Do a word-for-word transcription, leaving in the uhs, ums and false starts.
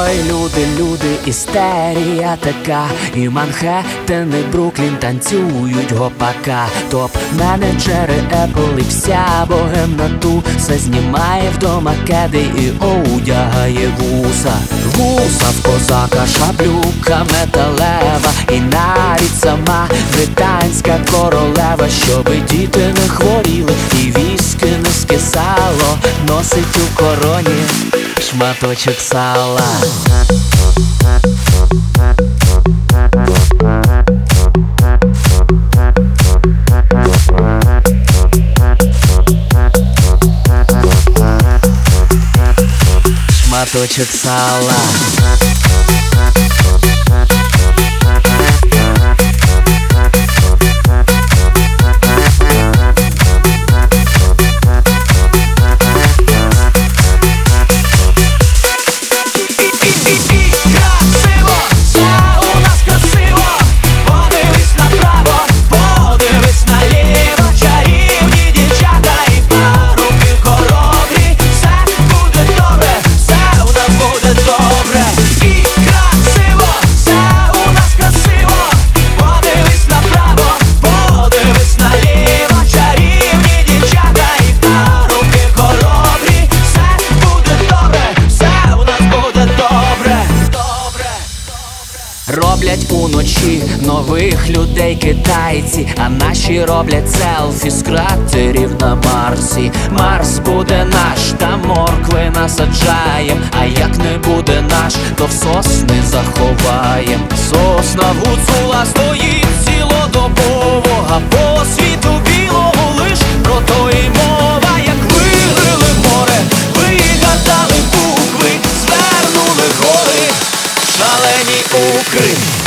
Ой, люди, люди, істерія така. І Манхеттен, і Бруклін танцюють гопака. Топ-менеджери Apple і вся богемна ту все знімає вдома кеди і одягає вуса. Вуса в козака, шаблюка металева, і навіть сама британська королева, щоби діти не хворіли і віски не скисало, носить у короні шматочок сала. Шматочок сала. Роблять уночі нових людей китайці, а наші роблять селфі з кратерів на Марсі. Марс буде наш, та моркви насаджаєм, а як не буде наш, то в сосни заховаєм. Сосна гуцула стоїть цілодобово, а по світу білого лиш про то і мова. Як вигрили море, вигадали букви, звернули гори шалені укри.